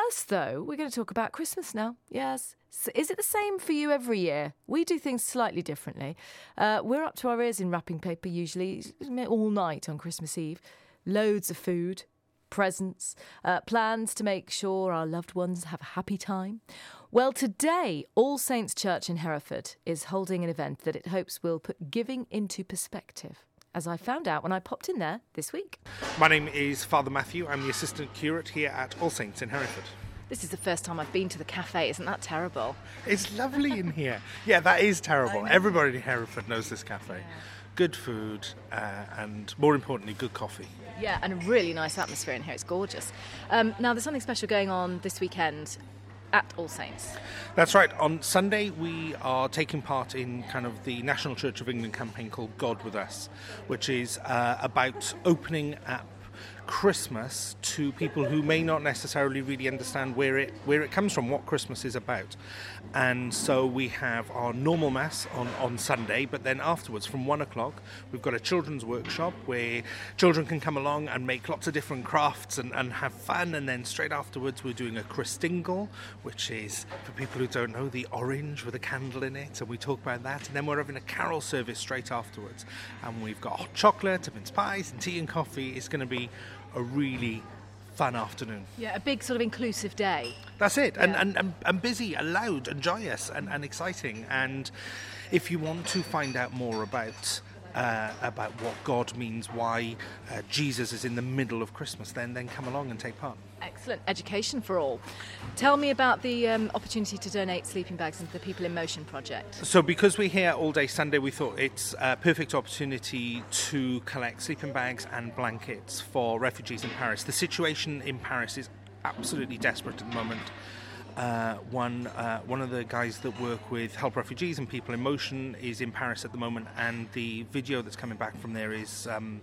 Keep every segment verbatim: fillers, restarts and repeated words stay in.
First, though, we're going to talk about Christmas now. Yes. So is it the same for you every year? We do things slightly differently. Uh, we're up to our ears in wrapping paper, usually, all night on Christmas Eve. Loads of food, presents, uh, plans to make sure our loved ones have a happy time. Well, today, All Saints Church in Hereford is holding an event that it hopes will put giving into perspective, as I found out when I popped in there this week. My name is Father Matthew. I'm the assistant curate here at All Saints in Hereford. This is the first time I've been to the cafe. Isn't that terrible? It's lovely in here. Yeah, that is terrible. Everybody in Hereford knows this cafe. Yeah. Good food uh, and, more importantly, good coffee. Yeah, and a really nice atmosphere in here. It's gorgeous. Um, now, there's something special going on this weekend at All Saints. That's right. On Sunday, we are taking part in kind of the National Church of England campaign called God With Us, which is uh, about opening up Christmas to people who may not necessarily really understand where it where it comes from, what Christmas is about. And so we have our normal mass on, on Sunday, but then afterwards from one o'clock we've got a children's workshop where children can come along and make lots of different crafts and, and have fun. And then straight afterwards we're doing a Christingle, which is, for people who don't know, the orange with a candle in it, and we talk about that. And then we're having a carol service straight afterwards, and we've got hot chocolate and mince pies and tea and coffee. It's going to be a really fun afternoon. Yeah, a big sort of inclusive day. That's it. Yeah. And, and, and, and busy and loud and joyous and, and exciting. And if you want to find out more about uh, about what God means, why uh, Jesus is in the middle of Christmas, then then come along and take part. Excellent. Education for all. Tell me about the um, opportunity to donate sleeping bags into the People in Motion project. So because we're here all day Sunday, we thought it's a perfect opportunity to collect sleeping bags and blankets for refugees in Paris. The situation in Paris is absolutely desperate at the moment. Uh, one uh, one of the guys that work with Help Refugees and People in Motion is in Paris at the moment, and the video that's coming back from there is um,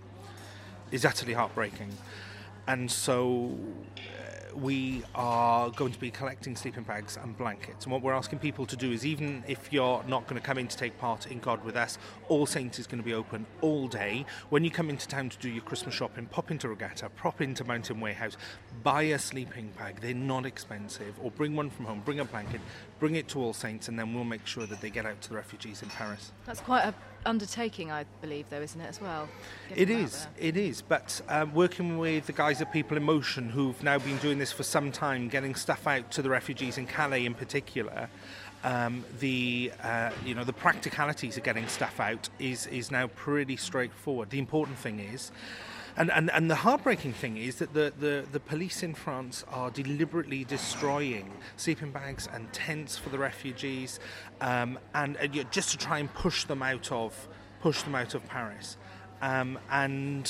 is utterly heartbreaking. And so uh, we are going to be collecting sleeping bags and blankets. And what we're asking people to do is, even if you're not going to come in to take part in God With Us, All Saints is going to be open all day. When you come into town to do your Christmas shopping, pop into Regatta, pop into Mountain Warehouse, buy a sleeping bag. They're not expensive. Or bring one from home, bring a blanket, bring it to All Saints, and then we'll make sure that they get out to the refugees in Paris. That's quite a undertaking, I believe, though, isn't it, as well? It is, it is. But um, working with the guys at People in Motion, who've now been doing this for some time, getting stuff out to the refugees in Calais in particular, um, the uh, you know the practicalities of getting stuff out is is now pretty straightforward. The important thing is, And, and, and the heartbreaking thing is that the, the, the police in France are deliberately destroying sleeping bags and tents for the refugees, um, and, and you know, just to try and push them out of push them out of Paris. Um, and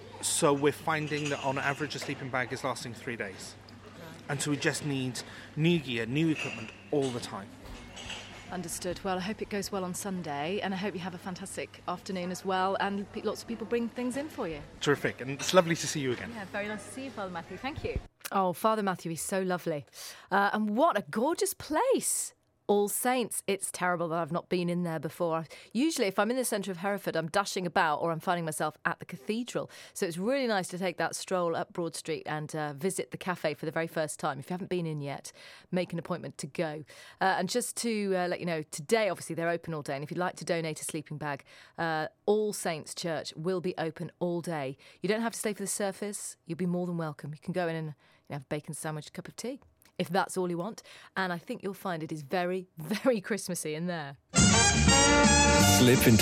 so we're finding that on average a sleeping bag is lasting three days, and so we just need new gear, new equipment all the time. Understood. Well, I hope it goes well on Sunday, and I hope you have a fantastic afternoon as well, and pe- lots of people bring things in for you. Terrific, and it's lovely to see you again. Yeah, very nice to see you, Father Matthew. Thank you. Oh, Father Matthew is so lovely. Uh, and what a gorgeous place. All Saints. It's terrible that I've not been in there before. Usually, if I'm in the centre of Hereford, I'm dashing about or I'm finding myself at the cathedral. So it's really nice to take that stroll up Broad Street and uh, visit the cafe for the very first time. If you haven't been in yet, make an appointment to go. Uh, and just to uh, let you know, today, obviously, they're open all day. And if you'd like to donate a sleeping bag, uh, All Saints Church will be open all day. You don't have to stay for the service. You'll be more than welcome. You can go in and you know, have a bacon sandwich, a cup of tea, if that's all you want. And I think you'll find it is very, very Christmassy in there. Slip into